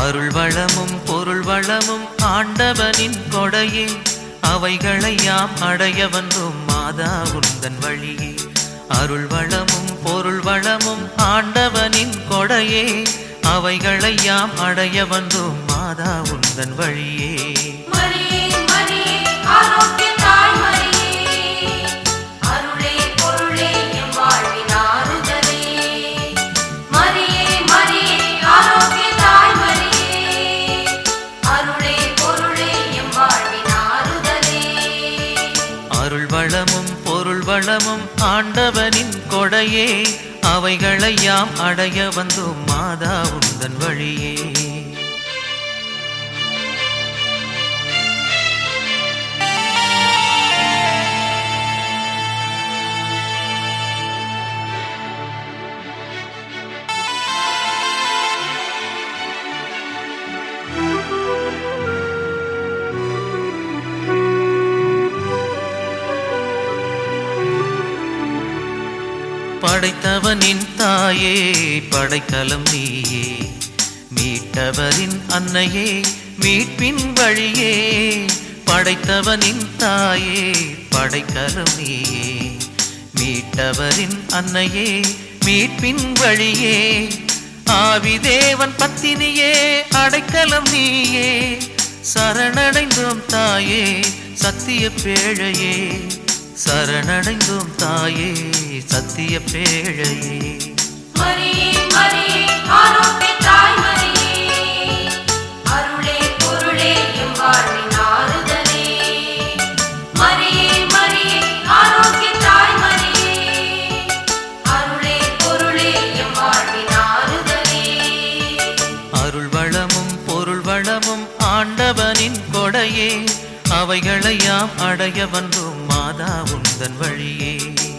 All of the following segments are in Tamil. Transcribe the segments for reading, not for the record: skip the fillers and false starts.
அருள் வளமும் பொருள் வளமும் ஆண்டவனின் கொடையே, அவைகளை யாம் அடைய வந்தோம் மாதா உந்தன் வழியே. அருள் வளமும் பொருள் வளமும் ஆண்டவனின் கொடையே, அவைகளை யாம் அடைய வந்தோம் மாதா உந்தன் வழியே. அருள் வளமும் பொருள் வளமும் ஆண்டவனின் கொடையே, அவைகளை யாம் அடைய வந்தோம் மாதா உந்தன் வழியே. படைத்தவனின் தாயே படைக்கலம் நீயே, மீட்டவரின் அன்னையே மீட்பின் வழியே. படைத்தவனின் தாயே படைக்கலம் நீயே, மீட்டவரின் அன்னையே மீட்பின் வழியே. ஆவிதேவன் பத்தினியே அடைக்கலம் நீயே, சரணடைந்தோம் தாயே சத்திய பேழையே. சரணடைந்தோம் தாயே சத்திய பேழையே. மரியே மரியே ஆரோக்கிய தாய் மரியே, அருளே பொருளே எம் வாழ்வின் ஆறுதலே. மரியே மரியே ஆரோக்கிய தாய் மரியே, அருளே பொருளே எம் வாழ்வின் ஆறுதலே. அருள் வளமும் பொருள் வளமும் ஆண்டவனின் கொடையே, அவைகளை யாம் அடைய வந்தோம் மாதா உந்தன் வழியே.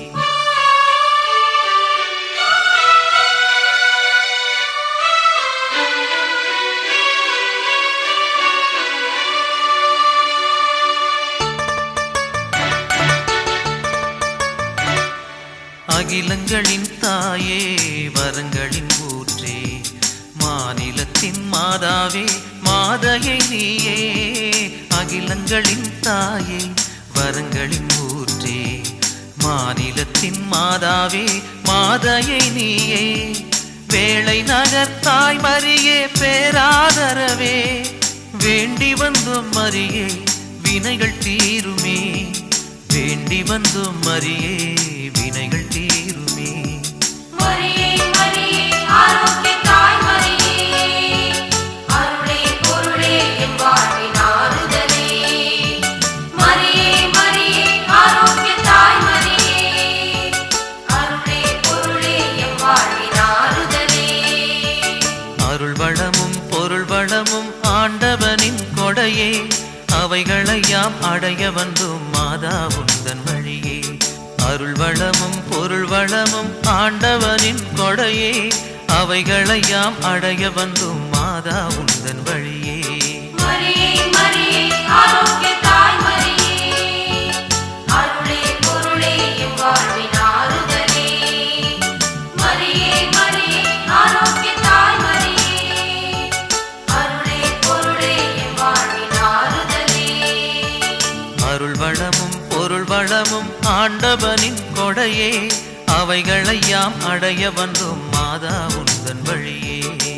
அகிலங்களின் தாயே வரங்களின் ஊற்றே, மாநிலத்தின் மாதாவே மாதையை நீயே. அகிலங்களின் தாயே வரங்களின் ஊற்றே, மாநிலத்தின் மாதாவே மாதையை நீயே. வேளை நகர் தாய் மரியே பேராதரவே, வேண்டி வந்தோம் மரியே வினைகள் தீருமே. வேண்டி வந்தோம் மரியே வினைகள் தீருமே. மரியே மரியே ஆரோக்கிய தாய் மரியே, அருளே பொருளே எம் வாழ்வின் ஆறுதலே. மரியே மரியே ஆரோக்கிய தாய் மரியே, அருளே பொருளே எம் வாழ்வின் ஆறுதலே. அருள் வளமும் பொருள் வளமும் ஆண்டவனின் கொடையே, அவைகளை யாம் அடைய வந்தோம் மாதா உந்தன் வழியே. அருள் வளமும் பொருள் வளமும் ஆண்டவனின் கொடையே, அவைகளை யாம் அடைய வந்தோம் மாதா உந்தன் வழியே. மரியே மரியே ஆரோக்கிய தாய் மரியே, அருளே பொருளே எம் வாழ்வின் ஆறுதலே. மரியே மரியே ஆரோக்கிய தாய் மரியே, அருளே பொருளே எம் வாழ்வின் ஆறுதலே. அருள் வளமும் பொருள் வளமும் ஆண்டவனின் கொடையே, அவைகளை யாம் அடைய வந்தோம் மாதா உந்தன் வழியே.